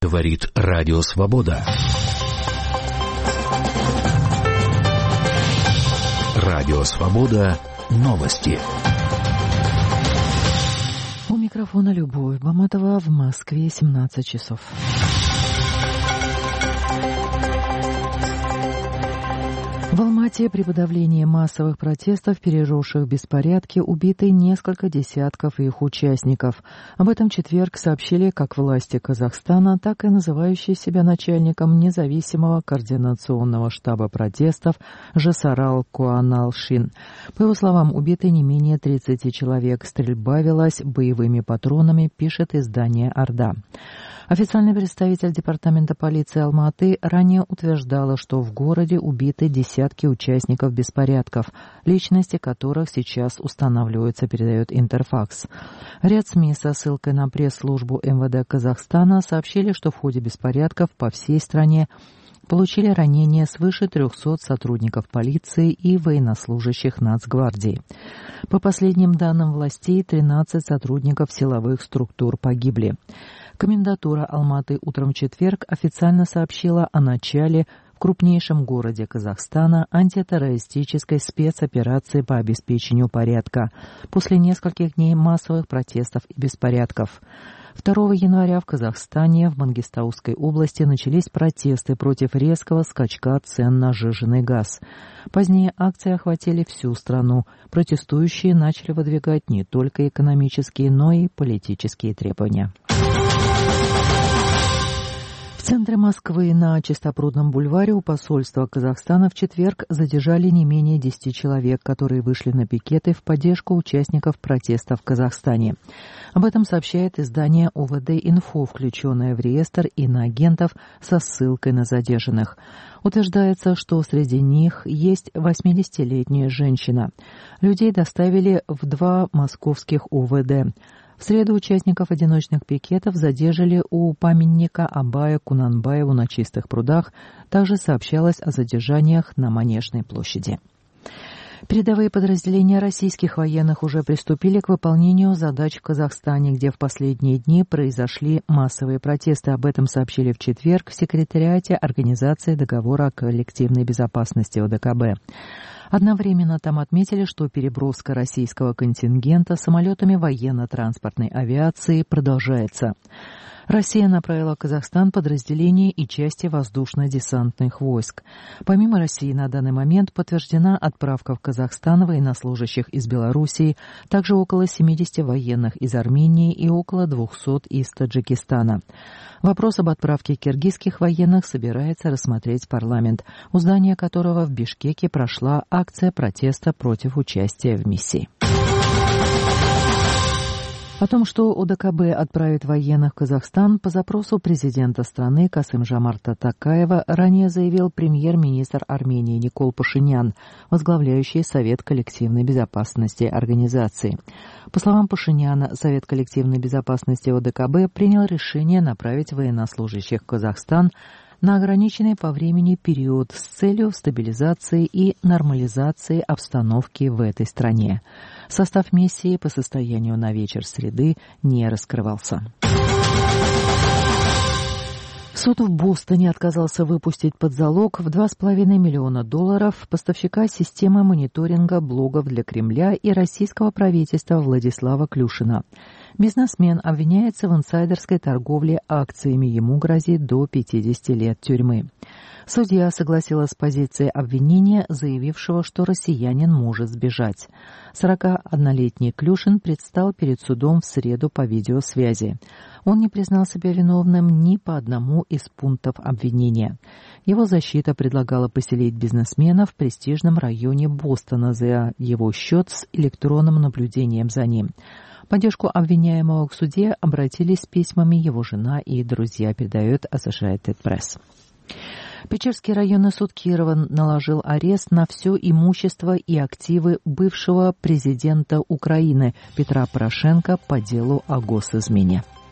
Говорит Радио Свобода. Радио Свобода. Новости. У микрофона Любовь Баматова, в Москве 17 часов. В Алмате при подавлении массовых протестов, переросших в беспорядки, убиты несколько десятков их участников. Об этом в четверг сообщили как власти Казахстана, так и называющие себя начальником независимого координационного штаба протестов Жасарал Куаналшин. По его словам, убиты не менее 30 человек. Стрельба велась боевыми патронами, пишет издание «Орда». Официальный представитель департамента полиции Алматы ранее утверждала, что в городе убиты десятки участников беспорядков, личности которых сейчас устанавливаются, передает Интерфакс. Ряд СМИ со ссылкой на пресс-службу МВД Казахстана сообщили, что в ходе беспорядков по всей стране получили ранения свыше 300 сотрудников полиции и военнослужащих Нацгвардии. По последним данным властей, 13 сотрудников силовых структур погибли. Комендатура Алматы утром в четверг официально сообщила о начале в крупнейшем городе Казахстана антитеррористической спецоперации по обеспечению порядка после нескольких дней массовых протестов и беспорядков. 2 января в Казахстане, в Мангистауской области, начались протесты против резкого скачка цен на сжиженный газ. Позднее акции охватили всю страну. Протестующие начали выдвигать не только экономические, но и политические требования. В центре Москвы на Чистопрудном бульваре у посольства Казахстана в четверг задержали не менее 10 человек, которые вышли на пикеты в поддержку участников протеста в Казахстане. Об этом сообщает издание ОВД-Инфо, включенное в реестр иноагентов со ссылкой на задержанных. Утверждается, что среди них есть 80-летняя женщина. Людей доставили в 2 московских ОВД. В среду участников одиночных пикетов задержали у памятника Абая Кунанбаеву на Чистых прудах. Также сообщалось о задержаниях на Манежной площади. Передовые подразделения российских военных уже приступили к выполнению задач в Казахстане, где в последние дни произошли массовые протесты. Об этом сообщили в четверг в секретариате Организации договора о коллективной безопасности ОДКБ. Одновременно там отметили, что переброска российского контингента самолетами военно-транспортной авиации продолжается. Россия направила в Казахстан подразделения и части воздушно-десантных войск. Помимо России на данный момент подтверждена отправка в Казахстан военнослужащих из Белоруссии, также около 70 военных из Армении и около 200 из Таджикистана. Вопрос об отправке киргизских военных собирается рассмотреть парламент, у здания которого в Бишкеке прошла акция протеста против участия в миссии. О том, что ОДКБ отправит военных в Казахстан, по запросу президента страны Касым-Жомарта Токаева ранее заявил премьер-министр Армении Никол Пашинян, возглавляющий Совет коллективной безопасности организации. По словам Пашиняна, Совет коллективной безопасности ОДКБ принял решение направить военнослужащих в Казахстан на ограниченный по времени период с целью стабилизации и нормализации обстановки в этой стране. Состав миссии по состоянию на вечер среды не раскрывался. Суд в Бостоне отказался выпустить под залог в $2,5 миллиона поставщика системы мониторинга блогов для Кремля и российского правительства Владислава Клюшина. Бизнесмен обвиняется в инсайдерской торговле акциями, ему грозит до 50 лет тюрьмы. Судья согласилась с позицией обвинения, заявившего, что россиянин может сбежать. 41-летний Клюшин предстал перед судом в среду по видеосвязи. Он не признал себя виновным ни по одному из пунктов обвинения. Его защита предлагала поселить бизнесмена в престижном районе Бостона за его счет с электронным наблюдением за ним. В поддержку обвиняемого к суде обратились с письмами его жена и друзья, передает Associated Press. Печерский районный суд Кирова наложил арест на все имущество и активы бывшего президента Украины Петра Порошенко по делу о госизмене.